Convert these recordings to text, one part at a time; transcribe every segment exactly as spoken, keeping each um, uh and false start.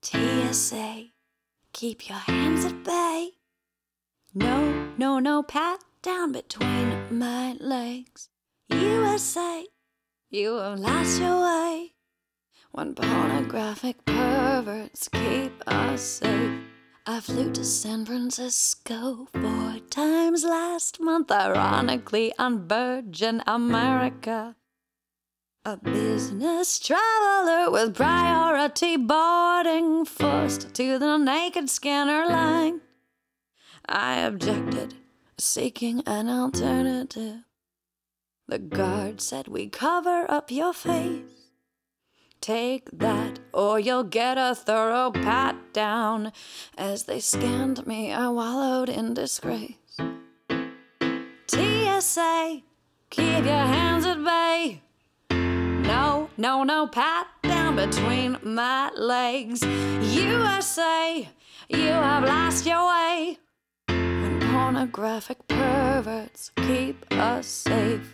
T S A, keep your hands at bay. No, no, no, pat down between my legs. U S A, you have lost your way. When pornographic perverts keep us safe. I flew to San Francisco four times last month, ironically on Virgin America. A business traveler with priority boarding, forced to the naked scanner line. I objected, seeking an alternative. The guard said, we cover up your face. Take that, or you'll get a thorough pat down. As they scanned me, I wallowed in disgrace. T S A, keep your hands at bay. No, no, no, pat down between my legs. U S A, you have lost your way. When pornographic perverts keep us safe.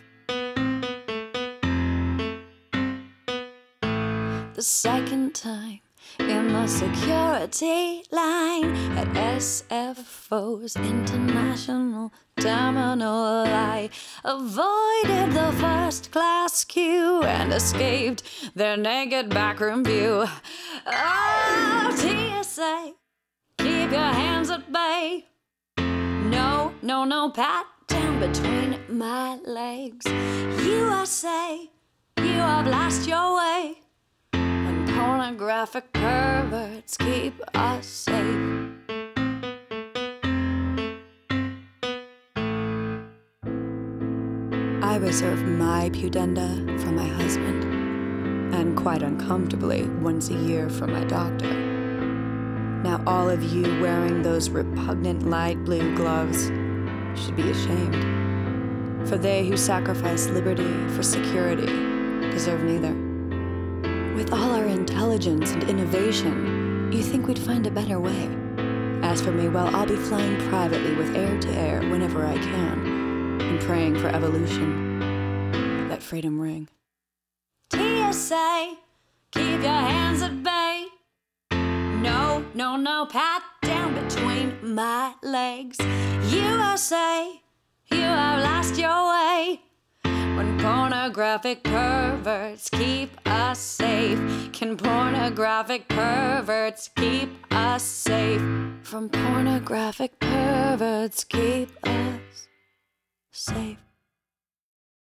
The second time in the security line at S F O's International Terminal, I avoided the first class queue and escaped their naked backroom view. Oh, T S A, keep your hands at bay. No, no, no, pat down between my legs. U S A, you have lost your way. Pornographic perverts keep us safe. I reserve my pudenda for my husband, and quite uncomfortably once a year for my doctor. Now all of you wearing those repugnant light blue gloves should be ashamed, for they who sacrifice liberty for security deserve neither. With all our intelligence and innovation, you think we'd find a better way. As for me, well, I'll be flying privately with air to air whenever I can, and praying for evolution. Let freedom ring. T S A, keep your hands at bay. No, no, no, pat down between my legs. U S A, you have lost your way. When pornographic perverts keep us safe. Can pornographic perverts keep us safe? From pornographic perverts keep us safe.